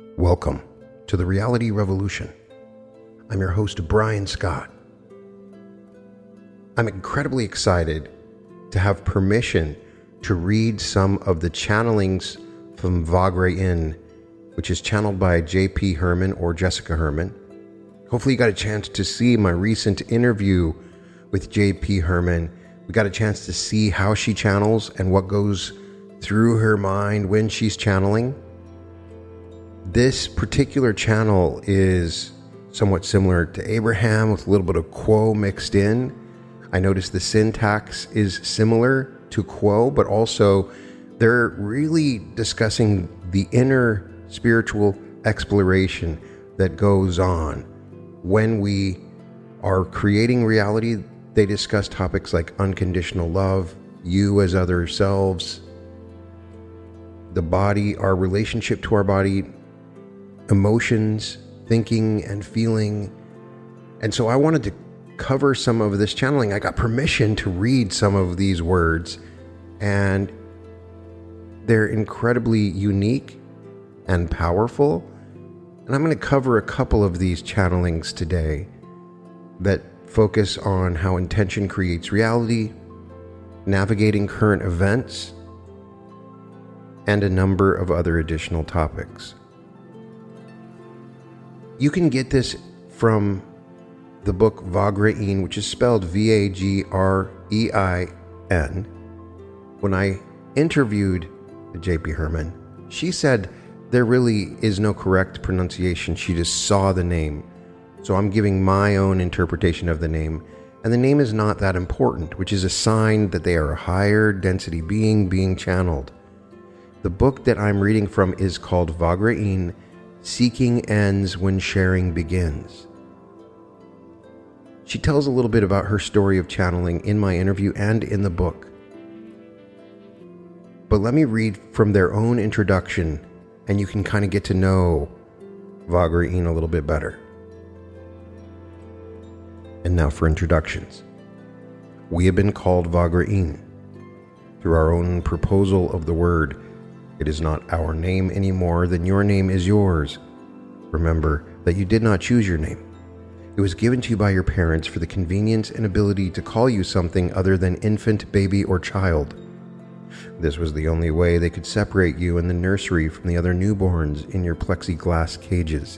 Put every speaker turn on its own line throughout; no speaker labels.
Welcome to the Reality Revolution. I'm your host, Brian Scott. I'm incredibly excited to have permission to read some of the channelings from Vagre-In, which is channeled by J.P. Herman or Jessica Herman. Hopefully you got a chance to see my recent interview with J.P. Herman. We got a chance to see how she channels and what goes through her mind when she's channeling. This particular channel is somewhat similar to Abraham with a little bit of Quo mixed in. I noticed the syntax is similar to Quo, but also they're really discussing the inner spiritual exploration that goes on. When we are creating reality, they discuss topics like unconditional love, you as other selves, the body, our relationship to our body, emotions, thinking and feeling. And so I wanted to cover some of this channeling. I got permission to read some of these words, and they're incredibly unique and powerful. And I'm going to cover a couple of these channelings today that focus on how intention creates reality, navigating current events, and a number of other additional topics. You can get this from the book Vagre-In, which is spelled Vagrein. When I interviewed J.P. Herman, she said there really is no correct pronunciation. She just saw the name. So I'm giving my own interpretation of the name. And the name is not that important, which is a sign that they are a higher density being channeled. The book that I'm reading from is called Vagre-In, Seeking Ends When Sharing Begins. She tells a little bit about her story of channeling in my interview and in the book. But let me read from their own introduction, and you can kind of get to know Vagre-In a little bit better. And now for introductions. We have been called Vagre-In through our own proposal of the word. It is not our name any more than your name is yours. Remember that you did not choose your name. It was given to you by your parents for the convenience and ability to call you something other than infant, baby, or child. This was the only way they could separate you in the nursery from the other newborns in your plexiglass cages.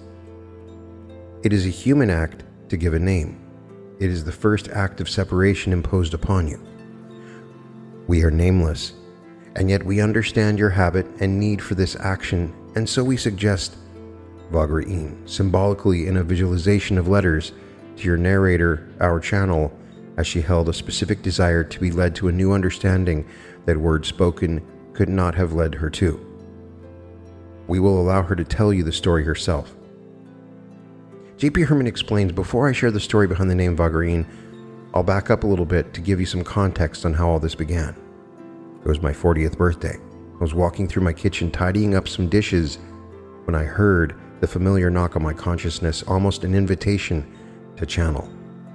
It is a human act to give a name. It is the first act of separation imposed upon you. We are nameless, and yet we understand your habit and need for this action, and so we suggest Vagre-In, symbolically in a visualization of letters, to your narrator, our channel, as she held a specific desire to be led to a new understanding that words spoken could not have led her to. We will allow her to tell you the story herself. J.P. Herman explains, before I share the story behind the name Vagre-In, I'll back up a little bit to give you some context on how all this began. It was my 40th birthday. I was walking through my kitchen tidying up some dishes when I heard the familiar knock on my consciousness, almost an invitation to channel.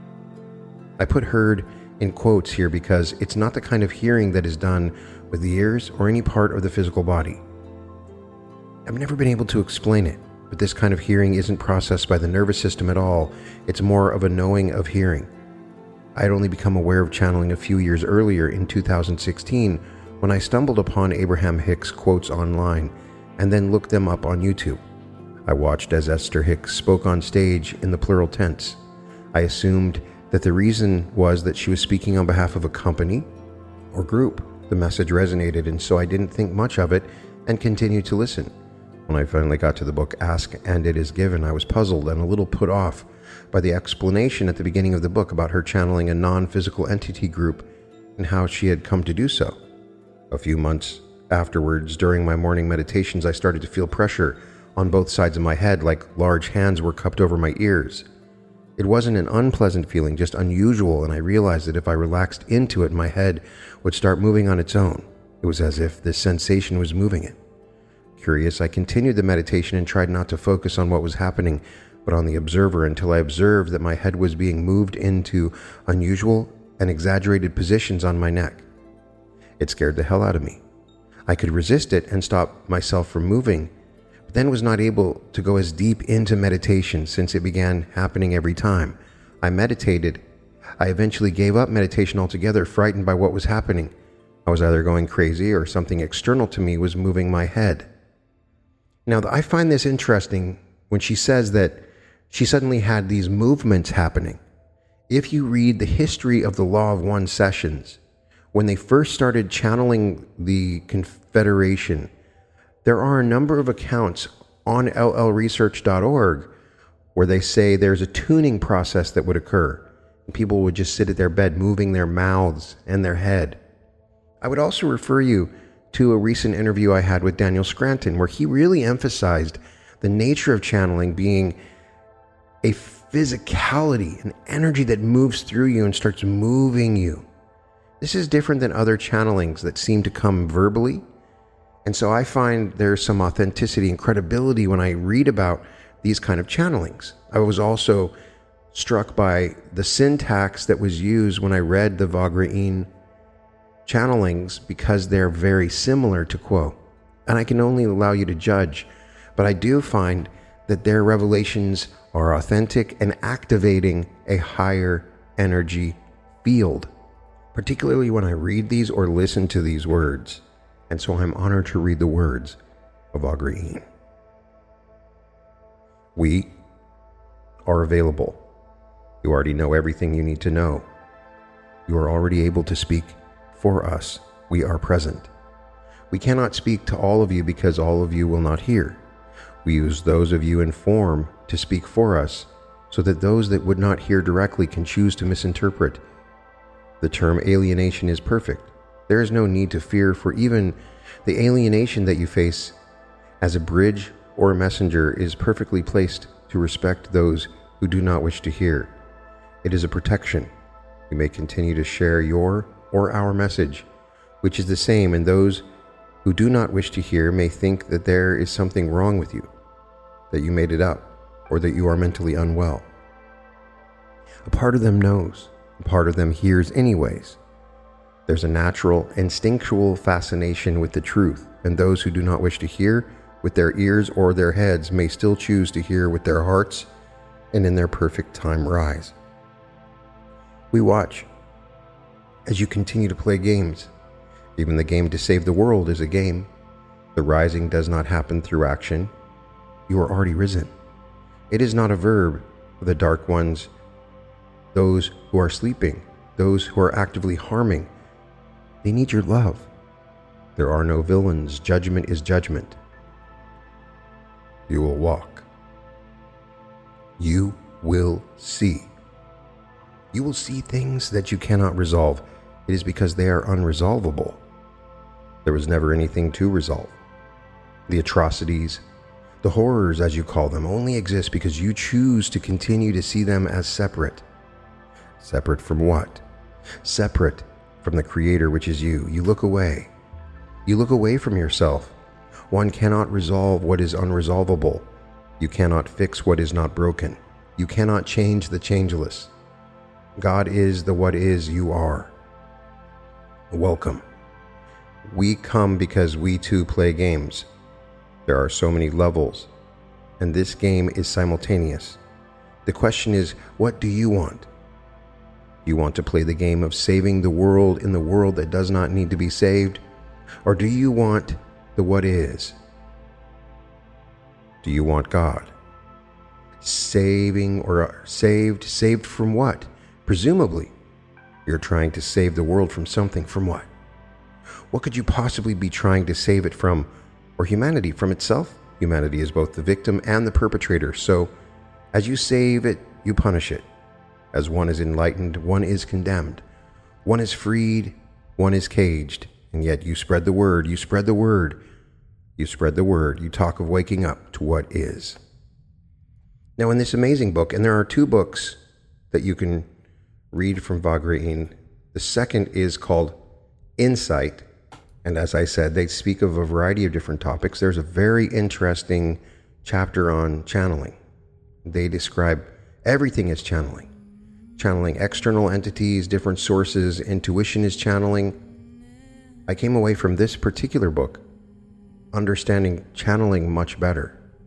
I put heard in quotes here because it's not the kind of hearing that is done with the ears or any part of the physical body. I've never been able to explain it, but this kind of hearing isn't processed by the nervous system at all. It's more of a knowing of hearing. I had only become aware of channeling a few years earlier in 2016 when I stumbled upon Abraham Hicks quotes online and then looked them up on YouTube. I watched as Esther Hicks spoke on stage in the plural tense. I assumed that the reason was that she was speaking on behalf of a company or group. The message resonated, and so I didn't think much of it and continued to listen. When I finally got to the book Ask and It Is Given, I was puzzled and a little put off by the explanation at the beginning of the book about her channeling a non-physical entity group and how she had come to do so. A few months afterwards, during my morning meditations, I started to feel pressure on both sides of my head, like large hands were cupped over my ears. It wasn't an unpleasant feeling, just unusual, and I realized that if I relaxed into it, my head would start moving on its own. It was as if this sensation was moving it. Curious, I continued the meditation and tried not to focus on what was happening, but on the observer, until I observed that my head was being moved into unusual and exaggerated positions on my neck. It scared the hell out of me. I could resist it and stop myself from moving, but then was not able to go as deep into meditation since it began happening every time I meditated. I eventually gave up meditation altogether, frightened by what was happening. I was either going crazy or something external to me was moving my head. Now, I find this interesting when she says that she suddenly had these movements happening. If you read the history of the Law of One sessions, when they first started channeling the Confederation, there are a number of accounts on llresearch.org where they say there's a tuning process that would occur. And people would just sit at their bed moving their mouths and their head. I would also refer you to a recent interview I had with Daniel Scranton, where he really emphasized the nature of channeling being a physicality, an energy that moves through you and starts moving you. This is different than other channelings that seem to come verbally. And so I find there's some authenticity and credibility when I read about these kind of channelings. I was also struck by the syntax that was used when I read the Vagrein channelings, because they're very similar to Q'uo. And I can only allow you to judge, but I do find that their revelations are authentic and activating a higher energy field, particularly when I read these or listen to these words. And so I'm honored to read the words of Vagrein. We are available. You already know everything you need to know. You are already able to speak for us. We are present. We cannot speak to all of you because all of you will not hear. We use those of you in form to speak for us so that those that would not hear directly can choose to misinterpret. The term alienation is perfect. There is no need to fear for even the alienation that you face, as a bridge or a messenger is perfectly placed to respect those who do not wish to hear. It is a protection. We may continue to share your or our message, which is the same, and those who do not wish to hear may think that there is something wrong with you, that you made it up, or that you are mentally unwell. A part of them knows. A part of them hears anyways. There's a natural, instinctual fascination with the truth, and those who do not wish to hear with their ears or their heads may still choose to hear with their hearts and in their perfect time rise. We watch as you continue to play games. Even the game to save the world is a game. The rising does not happen through action. You are already risen. It is not a verb. The dark ones, those who are sleeping, those who are actively harming, they need your love. There are no villains. Judgment is judgment. You will walk. You will see. You will see things that you cannot resolve. It is because they are unresolvable. There was never anything to resolve. The atrocities, the horrors as you call them, only exist because you choose to continue to see them as separate. Separate from what? Separate from the Creator, which is you. You look away. You look away from yourself. One cannot resolve what is unresolvable. You cannot fix what is not broken. You cannot change the changeless. God is the what is you are. Welcome. We come because we too play games. There are so many levels, and this game is simultaneous. The question is, what do you want? Do you want to play the game of saving the world in the world that does not need to be saved? Or do you want the what is? Do you want God? Saving or saved from what? Presumably, you're trying to save the world from something. From what? What could you possibly be trying to save it from? Or humanity from itself? Humanity is both the victim and the perpetrator. So, as you save it, you punish it. As one is enlightened, one is condemned. One is freed, one is caged. And yet you spread the word, you spread the word, you spread the word. You talk of waking up to what is. Now, in this amazing book, and there are two books that you can read from Vagrein. The second is called Insight. And as I said, they speak of a variety of different topics. There's a very interesting chapter on channeling. They describe everything as channeling. Channeling external entities, different sources. Intuition is channeling. I came away from this particular book understanding channeling much better.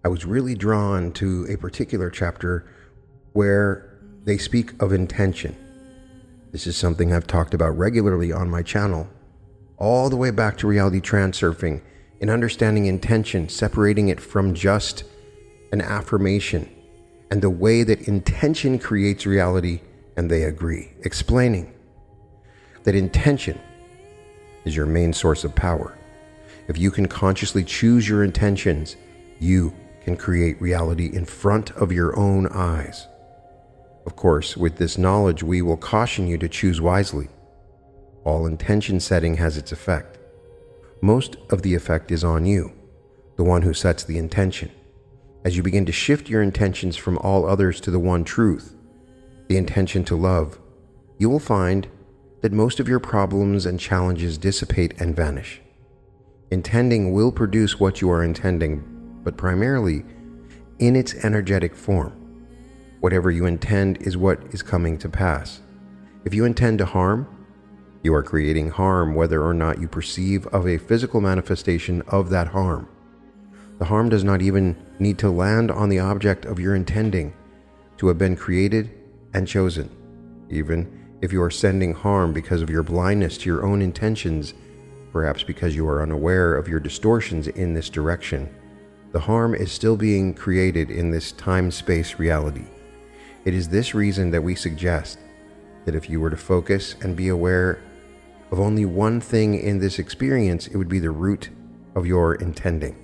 I was really drawn to a particular chapter where they speak of intention. This is something I've talked about regularly on my channel, all the way back to reality transurfing, in understanding intention, separating it from just an affirmation, and the way that intention creates reality, and they agree, explaining that intention is your main source of power. If you can consciously choose your intentions, you can create reality in front of your own eyes. Of course, with this knowledge, we will caution you to choose wisely. All intention setting has its effect. Most of the effect is on you, the one who sets the intention. As you begin to shift your intentions from all others to the one truth, the intention to love, you will find that most of your problems and challenges dissipate and vanish. Intending will produce what you are intending, but primarily in its energetic form. Whatever you intend is what is coming to pass. If you intend to harm, you are creating harm whether or not you perceive of a physical manifestation of that harm. The harm does not even need to land on the object of your intending to have been created and chosen. Even if you are sending harm because of your blindness to your own intentions, perhaps because you are unaware of your distortions in this direction, the harm is still being created in this time-space reality. It is this reason that we suggest that if you were to focus and be aware of only one thing in this experience, it would be the root of your intending.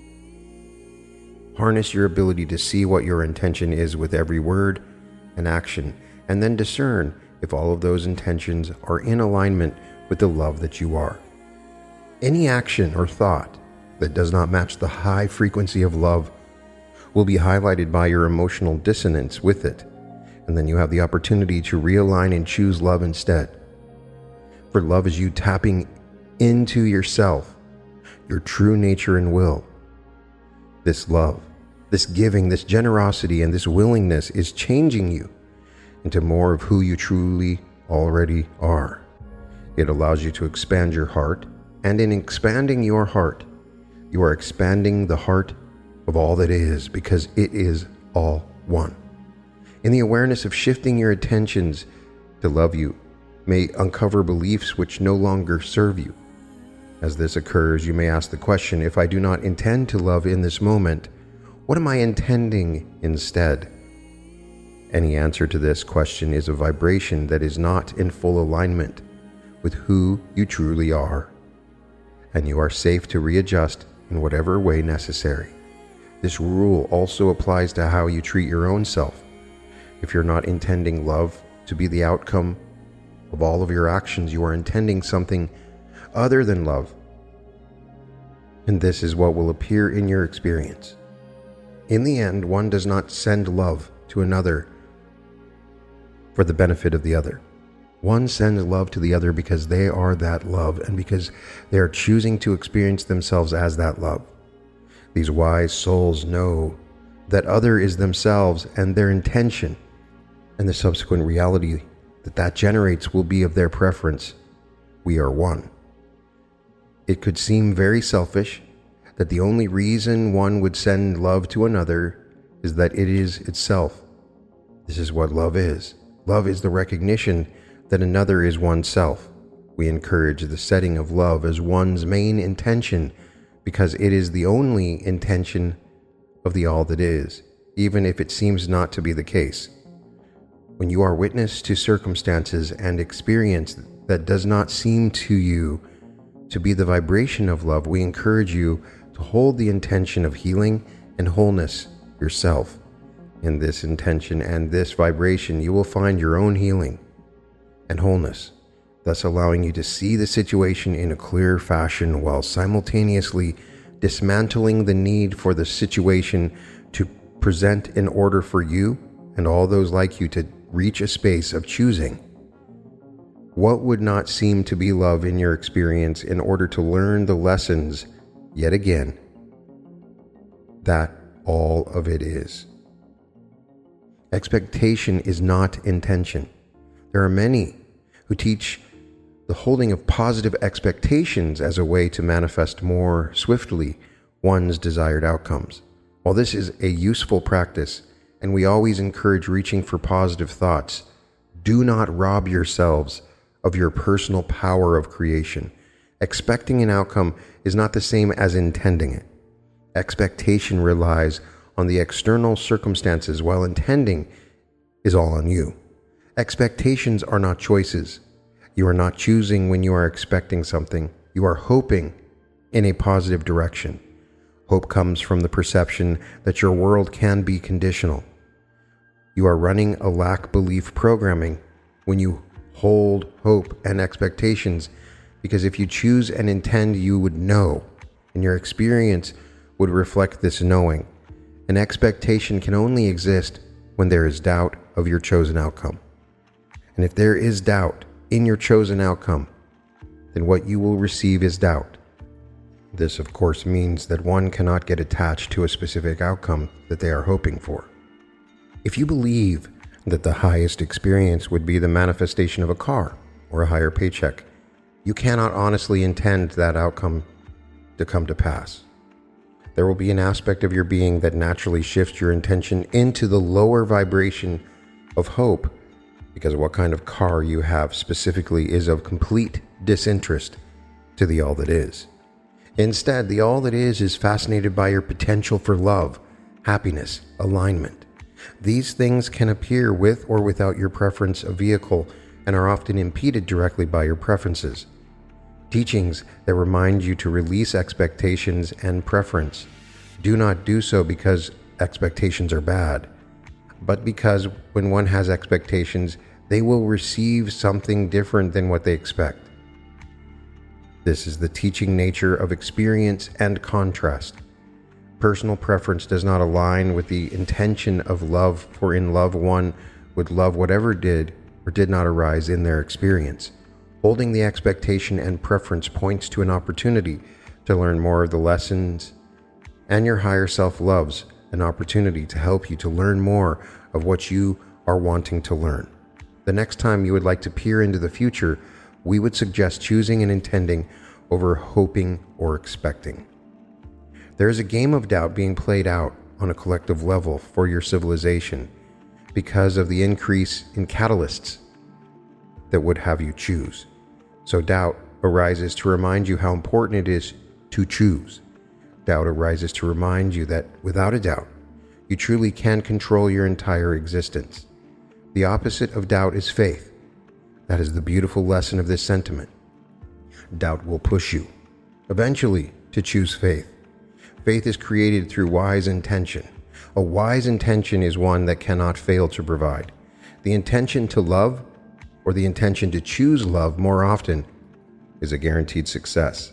Harness your ability to see what your intention is with every word and action, and then discern if all of those intentions are in alignment with the love that you are. Any action or thought that does not match the high frequency of love will be highlighted by your emotional dissonance with it, and then you have the opportunity to realign and choose love instead. For love is you tapping into yourself, your true nature and will. This love, this giving, this generosity, and this willingness is changing you into more of who you truly already are. It allows you to expand your heart, and in expanding your heart, you are expanding the heart of all that is, because it is all one. In the awareness of shifting your attentions to love, you may uncover beliefs which no longer serve you. As this occurs, you may ask the question, if I do not intend to love in this moment, what am I intending instead? Any answer to this question is a vibration that is not in full alignment with who you truly are, and you are safe to readjust in whatever way necessary. This rule also applies to how you treat your own self. If you're not intending love to be the outcome of all of your actions, you are intending something other than love. And this is what will appear in your experience. In the end, one does not send love to another for the benefit of the other. One sends love to the other because they are that love, and because they are choosing to experience themselves as that love. These wise souls know that other is themselves, and their intention and the subsequent reality that generates will be of their preference. We are one. It could seem very selfish that the only reason one would send love to another is that it is itself. This is what love is. Love is the recognition that another is oneself. We encourage the setting of love as one's main intention because it is the only intention of the all that is, even if it seems not to be the case. When you are witness to circumstances and experience that does not seem to you to be the vibration of love, we encourage you to hold the intention of healing and wholeness yourself. In this intention and this vibration, you will find your own healing and wholeness, thus allowing you to see the situation in a clear fashion while simultaneously dismantling the need for the situation to present an order for you and all those like you to reach a space of choosing what would not seem to be love in your experience in order to learn the lessons, yet again, that all of it is. Expectation is not intention. There are many who teach the holding of positive expectations as a way to manifest more swiftly one's desired outcomes. While this is a useful practice, and we always encourage reaching for positive thoughts, do not rob yourselves of your personal power of creation. Expecting an outcome is not the same as intending it. Expectation relies on the external circumstances, while intending is all on you. Expectations are not choices. You are not choosing when you are expecting something. You are hoping in a positive direction. Hope comes from the perception that your world can be conditional. You are running a lack belief programming when you hold hope and expectations, because if you choose and intend, you would know, and your experience would reflect this knowing. An expectation can only exist when there is doubt of your chosen outcome. And if there is doubt in your chosen outcome, then what you will receive is doubt. This, of course, means that one cannot get attached to a specific outcome that they are hoping for. If you believe that the highest experience would be the manifestation of a car or a higher paycheck, you cannot honestly intend that outcome to come to pass. There will be an aspect of your being that naturally shifts your intention into the lower vibration of hope, because what kind of car you have specifically is of complete disinterest to the all that is. Instead, the all that is fascinated by your potential for love, happiness, alignment. These things can appear with or without your preference of vehicle and are often impeded directly by your preferences. Teachings that remind you to release expectations and preference do not do so because expectations are bad, but because when one has expectations, they will receive something different than what they expect. This is the teaching nature of experience and contrast. Personal preference does not align with the intention of love, for in love one would love whatever did or did not arise in their experience. Holding the expectation and preference points to an opportunity to learn more of the lessons, and your higher self loves an opportunity to help you to learn more of what you are wanting to learn. The next time you would like to peer into the future, we would suggest choosing and intending over hoping or expecting. There is a game of doubt being played out on a collective level for your civilization because of the increase in catalysts that would have you choose. So doubt arises to remind you how important it is to choose. Doubt arises to remind you that, without a doubt, you truly can control your entire existence. The opposite of doubt is faith. That is the beautiful lesson of this sentiment. Doubt will push you, eventually, to choose faith. Faith is created through wise intention. A wise intention is one that cannot fail to provide. The intention to love, or the intention to choose love more often, is a guaranteed success.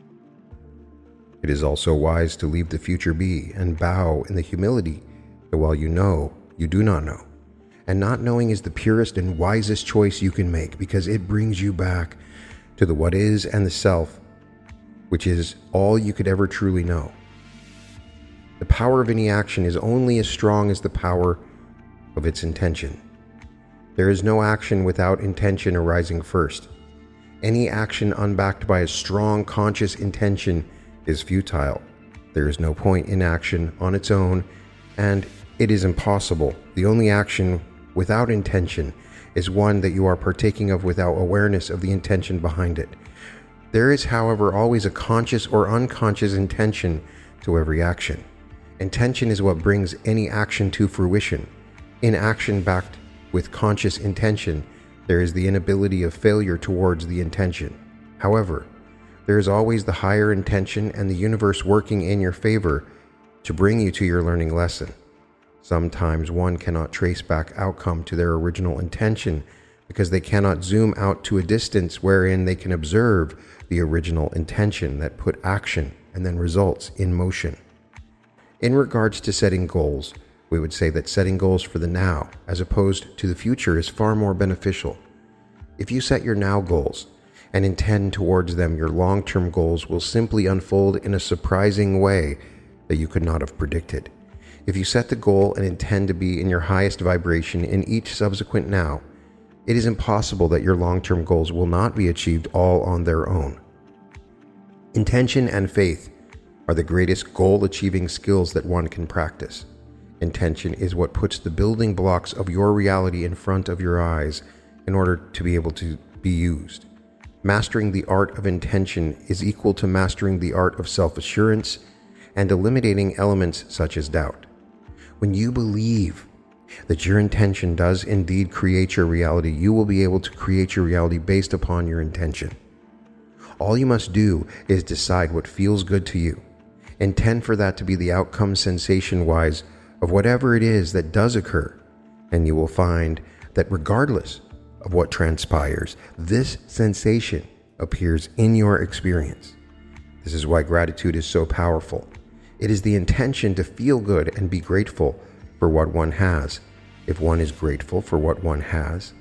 It is also wise to leave the future be and bow in the humility that while you know, you do not know. And not knowing is the purest and wisest choice you can make, because it brings you back to the what is and the self, which is all you could ever truly know. The power of any action is only as strong as the power of its intention. There is no action without intention arising first. Any action unbacked by a strong conscious intention is futile. There is no point in action on its own, and it is impossible. The only action without intention is one that you are partaking of without awareness of the intention behind it. There is, however, always a conscious or unconscious intention to every action. Intention is what brings any action to fruition. In action backed with conscious intention, there is the inability of failure towards the intention. However, there is always the higher intention and the universe working in your favor to bring you to your learning lesson. Sometimes one cannot trace back outcome to their original intention because they cannot zoom out to a distance wherein they can observe the original intention that put action and then results in motion. In regards to setting goals, we would say that setting goals for the now as opposed to the future is far more beneficial. If you set your now goals and intend towards them, your long-term goals will simply unfold in a surprising way that you could not have predicted. If you set the goal and intend to be in your highest vibration in each subsequent now, it is impossible that your long-term goals will not be achieved all on their own. Intention and faith are the greatest goal-achieving skills that one can practice. Intention is what puts the building blocks of your reality in front of your eyes in order to be able to be used. Mastering the art of intention is equal to mastering the art of self-assurance and eliminating elements such as doubt. When you believe that your intention does indeed create your reality, you will be able to create your reality based upon your intention. All you must do is decide what feels good to you. Intend for that to be the outcome sensation-wise of whatever it is that does occur, and you will find that regardless of what transpires, this sensation appears in your experience. This is why gratitude is so powerful. It is the intention to feel good and be grateful for what one has. If one is grateful for what one has,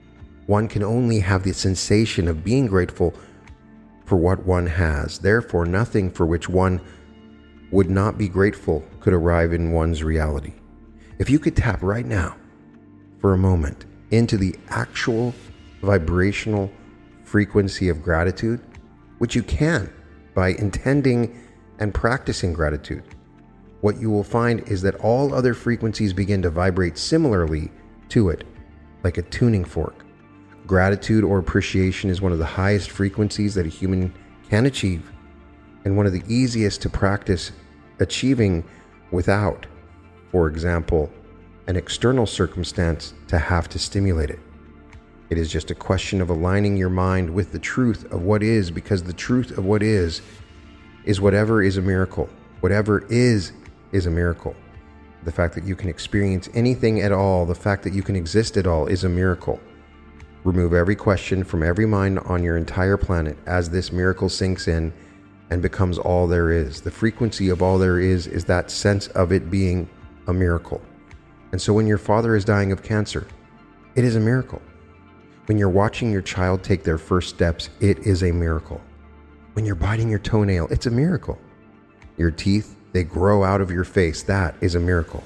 one can only have the sensation of being grateful for what one has. Therefore, nothing for which one would not be grateful could arrive in one's reality. If you could tap right now, for a moment, into the actual vibrational frequency of gratitude, which you can by intending and practicing gratitude, what you will find is that all other frequencies begin to vibrate similarly to it, like a tuning fork. Gratitude or appreciation is one of the highest frequencies that a human can achieve, and one of the easiest to practice achieving without, for example, an external circumstance to have to stimulate it. It is just a question of aligning your mind with the truth of what is, because the truth of what is whatever is a miracle. Whatever is a miracle. The fact that you can experience anything at all, the fact that you can exist at all, is a miracle. Remove every question from every mind on your entire planet as this miracle sinks in and becomes all there is. The frequency of all there is that sense of it being a miracle. And so when your father is dying of cancer, it is a miracle. When you're watching your child take their first steps, it is a miracle. When you're biting your toenail, it's a miracle. Your teeth, they grow out of your face, that is a miracle.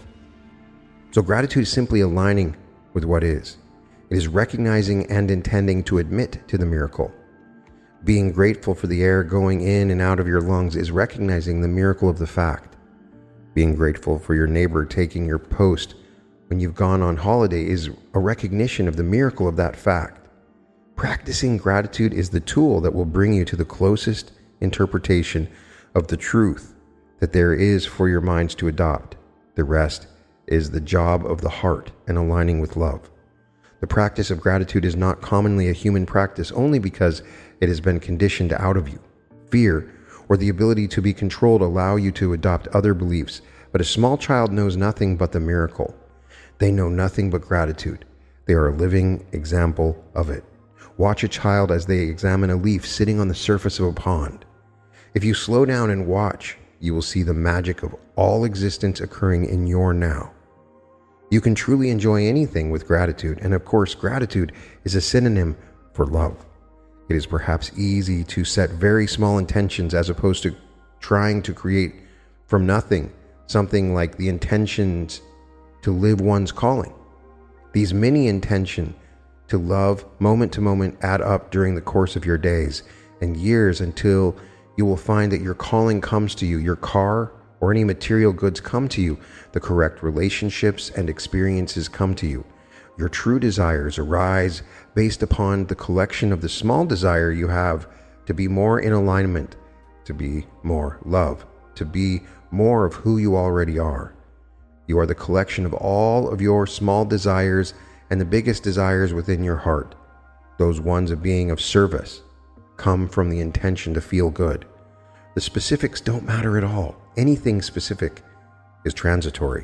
So gratitude is simply aligning with what is. It is recognizing and intending to admit to the miracle. Being grateful for the air going in and out of your lungs is recognizing the miracle of the fact. Being grateful for your neighbor taking your post when you've gone on holiday is a recognition of the miracle of that fact. Practicing gratitude is the tool that will bring you to the closest interpretation of the truth that there is for your minds to adopt. The rest is the job of the heart and aligning with love. The practice of gratitude is not commonly a human practice only because it has been conditioned out of you. Fear or the ability to be controlled allow you to adopt other beliefs, but a small child knows nothing but the miracle. They know nothing but gratitude. They are a living example of it. Watch a child as they examine a leaf sitting on the surface of a pond. If you slow down and watch, you will see the magic of all existence occurring in your now. You can truly enjoy anything with gratitude, and of course, gratitude is a synonym for love. It is perhaps easy to set very small intentions as opposed to trying to create from nothing something like the intentions to live one's calling. These many intentions to love moment to moment add up during the course of your days and years until you will find that your calling comes to you, your car or any material goods come to you, the correct relationships and experiences come to you. Your true desires arise based upon the collection of the small desire you have to be more in alignment, to be more love, to be more of who you already are. You are the collection of all of your small desires and the biggest desires within your heart. Those ones of being of service come from the intention to feel good. The specifics don't matter at all. Anything specific is transitory.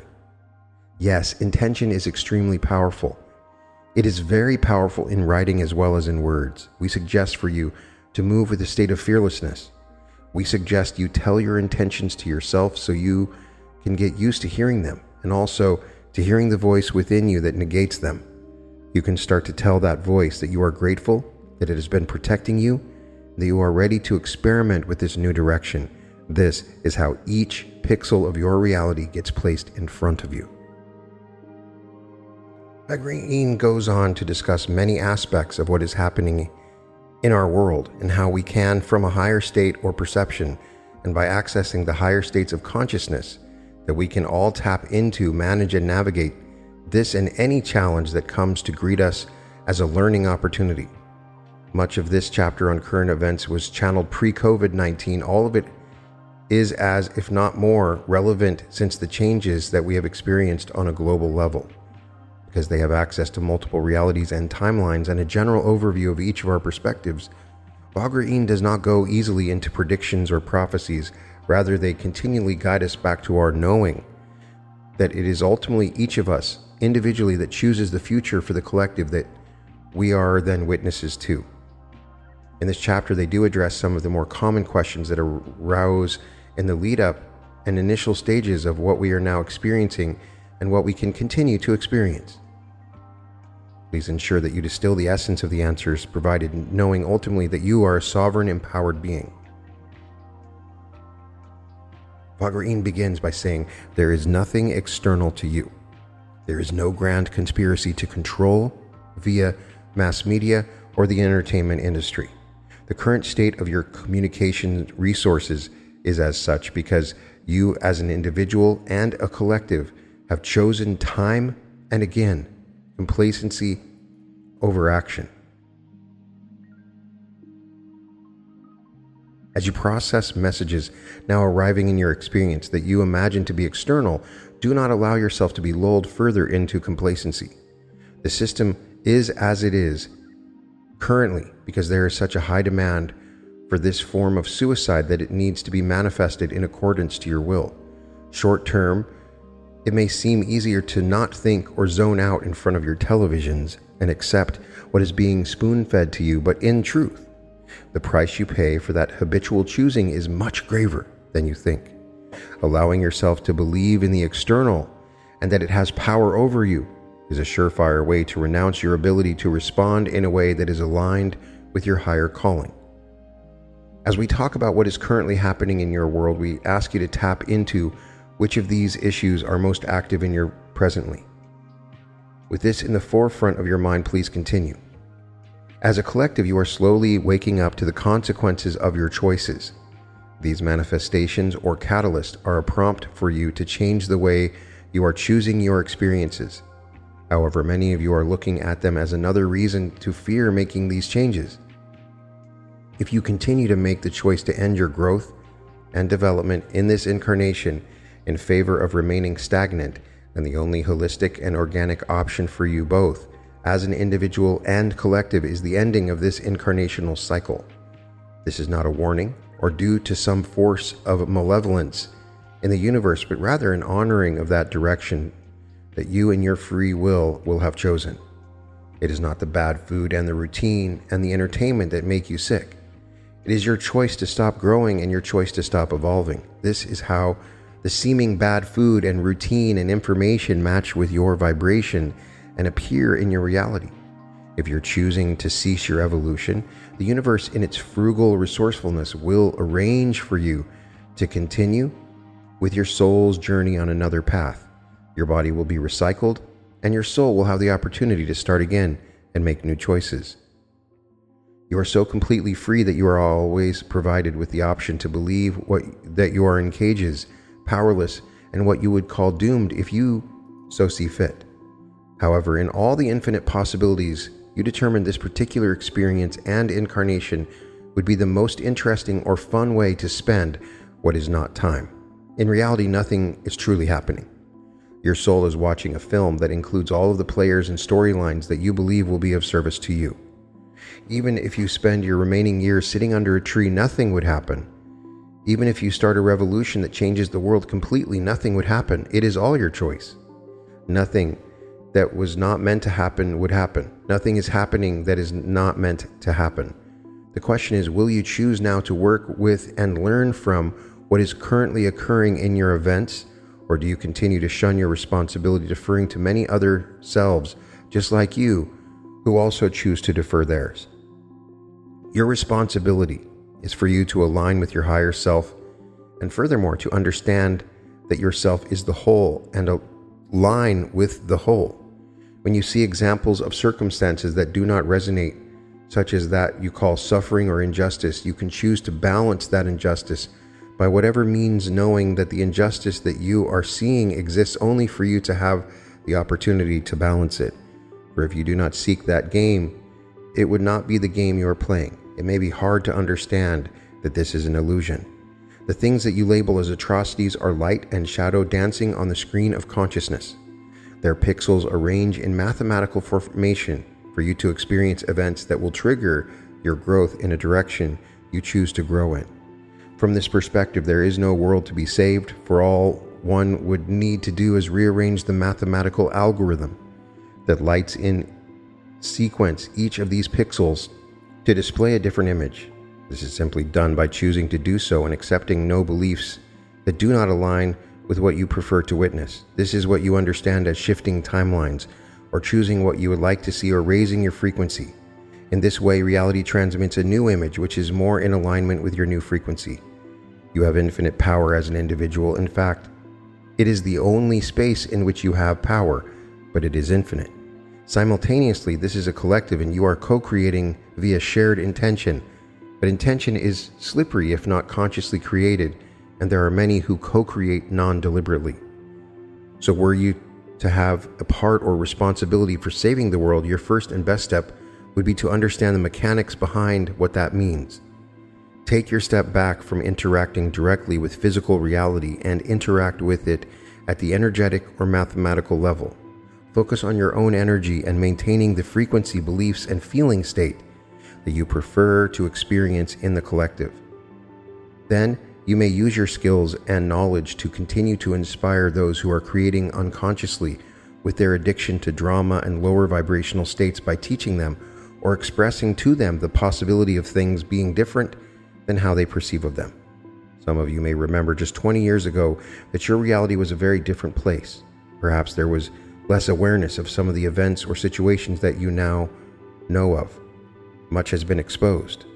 Yes, intention is extremely powerful. It is very powerful in writing as well as in words. We suggest for you to move with a state of fearlessness. We suggest you tell your intentions to yourself so you can get used to hearing them, and also to hearing the voice within you that negates them. You can start to tell that voice that you are grateful, that it has been protecting you, that you are ready to experiment with this new direction. This is how each pixel of your reality gets placed in front of you. Vagreen goes on to discuss many aspects of what is happening in our world and how we can, from a higher state or perception, and by accessing the higher states of consciousness that we can all tap into, manage, and navigate this and any challenge that comes to greet us as a learning opportunity. Much of this chapter on current events was channeled pre-COVID-19. All of it is as, if not more, relevant since the changes that we have experienced on a global level, because they have access to multiple realities and timelines and a general overview of each of our perspectives. Vagra'in does not go easily into predictions or prophecies. Rather, they continually guide us back to our knowing that it is ultimately each of us individually that chooses the future for the collective that we are then witnesses to. In this chapter, they do address some of the more common questions that arouse in the lead up and initial stages of what we are now experiencing and what we can continue to experience. Please ensure that you distill the essence of the answers provided, knowing ultimately that you are a sovereign, empowered being. Vagra'in begins by saying, there is nothing external to you. There is no grand conspiracy to control via mass media or the entertainment industry. The current state of your communication resources is as such because you as an individual and a collective have chosen time and again complacency over action. As you process messages now arriving in your experience that you imagine to be external, do not allow yourself to be lulled further into complacency. The system is as it is currently because there is such a high demand for this form of suicide that it needs to be manifested in accordance to your will. Short term, it may seem easier to not think or zone out in front of your televisions and accept what is being spoon-fed to you, but in truth, the price you pay for that habitual choosing is much graver than you think. Allowing yourself to believe in the external and that it has power over you is a surefire way to renounce your ability to respond in a way that is aligned with your higher calling. As we talk about what is currently happening in your world, we ask you to tap into which of these issues are most active in your presently. With this in the forefront of your mind, please continue. As a collective, you are slowly waking up to the consequences of your choices. These manifestations or catalysts are a prompt for you to change the way you are choosing your experiences. However, many of you are looking at them as another reason to fear making these changes. If you continue to make the choice to end your growth and development in this incarnation in favor of remaining stagnant, then the only holistic and organic option for you both, as an individual and collective, is the ending of this incarnational cycle. This is not a warning or due to some force of malevolence in the universe, but rather an honoring of that direction that you in your free will have chosen. It is not the bad food and the routine and the entertainment that make you sick. It is your choice to stop growing and your choice to stop evolving. This is how the seeming bad food and routine and information match with your vibration and appear in your reality. If you're choosing to cease your evolution, the universe in its frugal resourcefulness will arrange for you to continue with your soul's journey on another path. Your body will be recycled and your soul will have the opportunity to start again and make new choices. You are so completely free that you are always provided with the option to believe that you are in cages, powerless, and what you would call doomed if you so see fit. However, in all the infinite possibilities, you determined this particular experience and incarnation would be the most interesting or fun way to spend what is not time. In reality, nothing is truly happening. Your soul is watching a film that includes all of the players and storylines that you believe will be of service to you. Even if you spend your remaining years sitting under a tree, nothing would happen. Even if you start a revolution that changes the world completely, nothing would happen. It is all your choice. Nothing that was not meant to happen would happen. Nothing is happening that is not meant to happen. The question is, will you choose now to work with and learn from what is currently occurring in your events, or do you continue to shun your responsibility, deferring to many other selves just like you who also choose to defer theirs? Your responsibility is for you to align with your higher self, and furthermore to understand that yourself is the whole and align with the whole. When you see examples of circumstances that do not resonate, such as that you call suffering or injustice, you can choose to balance that injustice by whatever means, knowing that the injustice that you are seeing exists only for you to have the opportunity to balance it. For if you do not seek that game, it would not be the game you are playing. It may be hard to understand that this is an illusion. The things that you label as atrocities are light and shadow dancing on the screen of consciousness. Their pixels arrange in mathematical formation for you to experience events that will trigger your growth in a direction you choose to grow in. From this perspective, there is no world to be saved, for all one would need to do is rearrange the mathematical algorithm that lights in sequence each of these pixels to display a different image. This is simply done by choosing to do so and accepting no beliefs that do not align with what you prefer to witness. This is what you understand as shifting timelines, or choosing what you would like to see, or raising your frequency. In this way, reality transmits a new image which is more in alignment with your new frequency. You have infinite power as an individual. In fact, it is the only space in which you have power, but it is infinite. Simultaneously, this is a collective and you are co-creating via shared intention. But intention is slippery if not consciously created, and there are many who co-create non-deliberately. So were you to have a part or responsibility for saving the world, your first and best step would be to understand the mechanics behind what that means. Take your step back from interacting directly with physical reality and interact with it at the energetic or mathematical level. Focus on your own energy and maintaining the frequency, beliefs, and feeling state that you prefer to experience in the collective. Then you may use your skills and knowledge to continue to inspire those who are creating unconsciously with their addiction to drama and lower vibrational states by teaching them or expressing to them the possibility of things being different than how they perceive of them. Some of you may remember just 20 years ago that your reality was a very different place. Perhaps there was less awareness of some of the events or situations that you now know of. Much has been exposed.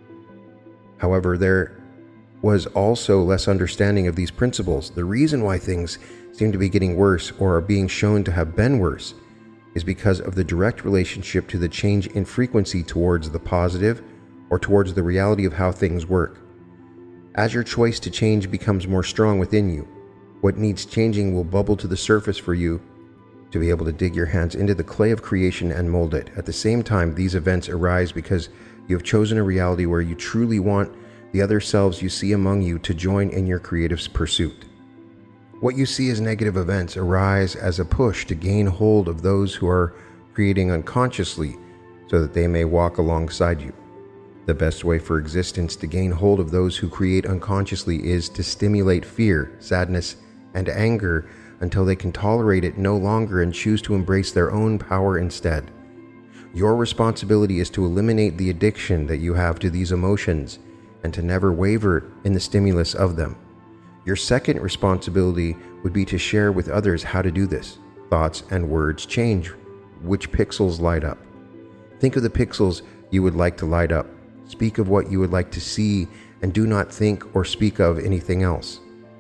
However, there was also less understanding of these principles. The reason why things seem to be getting worse or are being shown to have been worse is because of the direct relationship to the change in frequency towards the positive or towards the reality of how things work. As your choice to change becomes more strong within you, what needs changing will bubble to the surface for you to be able to dig your hands into the clay of creation and mold it. At the same time, these events arise because you have chosen a reality where you truly want the other selves you see among you to join in your creative pursuit. What you see as negative events arise as a push to gain hold of those who are creating unconsciously so that they may walk alongside you. The best way for existence to gain hold of those who create unconsciously is to stimulate fear, sadness, and anger until they can tolerate it no longer and choose to embrace their own power instead. Your responsibility is to eliminate the addiction that you have to these emotions and to never waver in the stimulus of them. Your second responsibility would be to share with others how to do this. Thoughts and words change which pixels light up. Think of the pixels you would like to light up. Speak of what you would like to see and do not think or speak of anything else.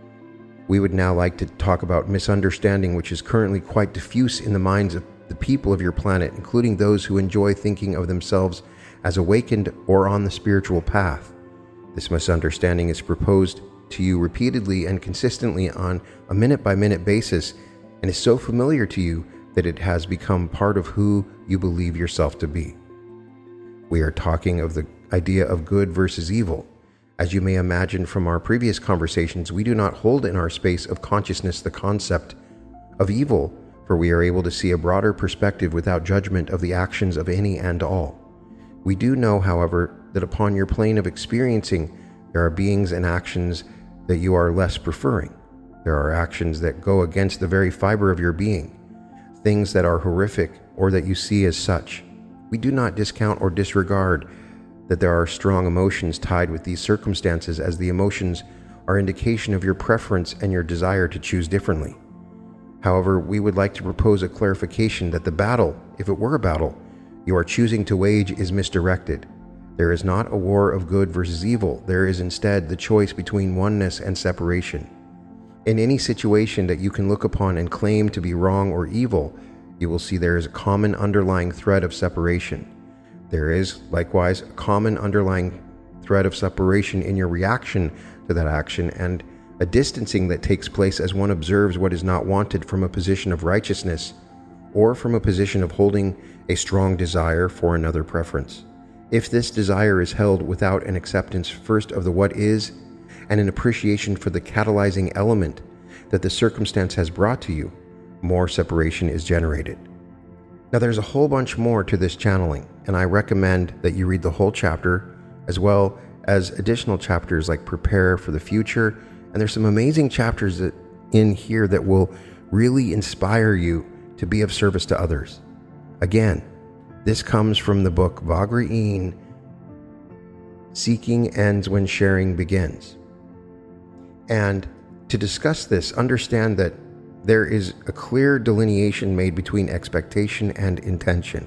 We would now like to talk about misunderstanding, which is currently quite diffuse in the minds of the people of your planet, including those who enjoy thinking of themselves as awakened or on the spiritual path. This misunderstanding is proposed to you repeatedly and consistently on a minute-by-minute basis and is so familiar to you that it has become part of who you believe yourself to be. We are talking of the idea of good versus evil. As you may imagine from our previous conversations, we do not hold in our space of consciousness the concept of evil, for we are able to see a broader perspective without judgment of the actions of any and all. We do know, however, that upon your plane of experiencing, there are beings and actions that you are less preferring. There are actions that go against the very fiber of your being, things that are horrific or that you see as such. We do not discount or disregard that there are strong emotions tied with these circumstances, as the emotions are indication of your preference and your desire to choose differently. However, we would like to propose a clarification that the battle, if it were a battle, you are choosing to wage is misdirected. There is not a war of good versus evil. There is instead the choice between oneness and separation. In any situation that you can look upon and claim to be wrong or evil, you will see there is a common underlying thread of separation. There is, likewise, a common underlying threat of separation in your reaction to that action, and a distancing that takes place as one observes what is not wanted from a position of righteousness or from a position of holding a strong desire for another preference. If this desire is held without an acceptance first of the what is and an appreciation for the catalyzing element that the circumstance has brought to you, more separation is generated. Now, there's a whole bunch more to this channeling, and I recommend that you read the whole chapter as well as additional chapters like Prepare for the Future. And there's some amazing chapters in here that will really inspire you to be of service to others. Again, this comes from the book Vagre-Yin, Seeking Ends When Sharing Begins. And to discuss this, understand that there is a clear delineation made between expectation and intention.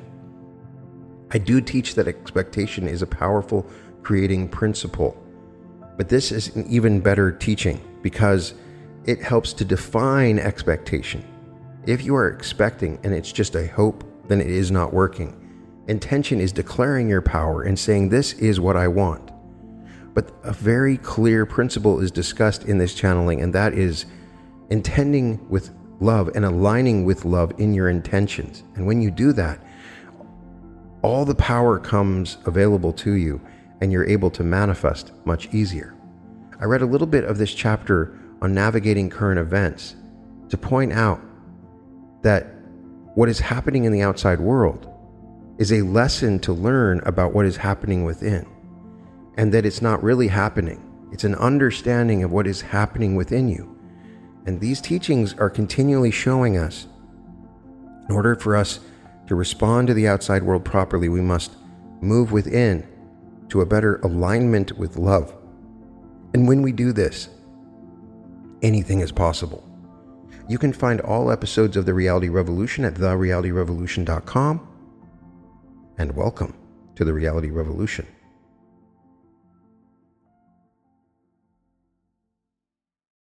I do teach that expectation is a powerful creating principle, but this is an even better teaching because it helps to define expectation. If you are expecting and it's just a hope, then it is not working. Intention is declaring your power and saying, this is what I want. But a very clear principle is discussed in this channeling, and that is intending with love and aligning with love in your intentions. And when you do that, all the power comes available to you and you're able to manifest much easier. I read a little bit of this chapter on navigating current events to point out that what is happening in the outside world is a lesson to learn about what is happening within, and that it's not really happening. It's an understanding of what is happening within you. And these teachings are continually showing us, in order for us to respond to the outside world properly, we must move within to a better alignment with love. And when we do this, anything is possible. You can find all episodes of The Reality Revolution at therealityrevolution.com. And welcome to The Reality Revolution.